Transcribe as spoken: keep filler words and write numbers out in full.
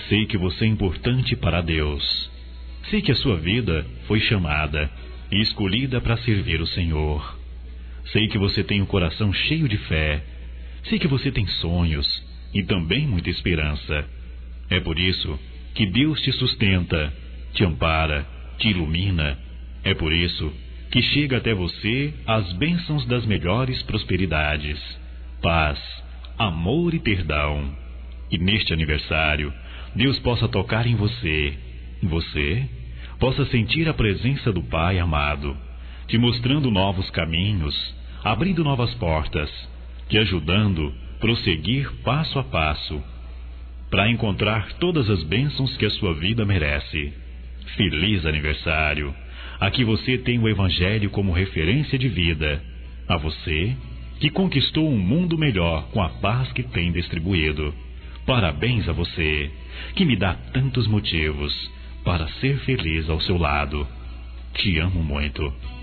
Sei que você é importante para Deus. Sei que a sua vida foi chamada e escolhida para servir o Senhor. Sei que você tem um coração cheio de fé. Sei que você tem sonhos e também muita esperança. É por isso que Deus te sustenta, te ampara, te ilumina. É por isso que chega até você as bênçãos das melhores prosperidades, paz, amor e perdão. E neste aniversário, Deus possa tocar em você, você possa sentir a presença do Pai amado, te mostrando novos caminhos, abrindo novas portas, te ajudando a prosseguir passo a passo, para encontrar todas as bênçãos que a sua vida merece. Feliz aniversário! Aqui você tem o Evangelho como referência de vida. A você, que conquistou um mundo melhor com a paz que tem distribuído. Parabéns a você, que me dá tantos motivos para ser feliz ao seu lado. Te amo muito.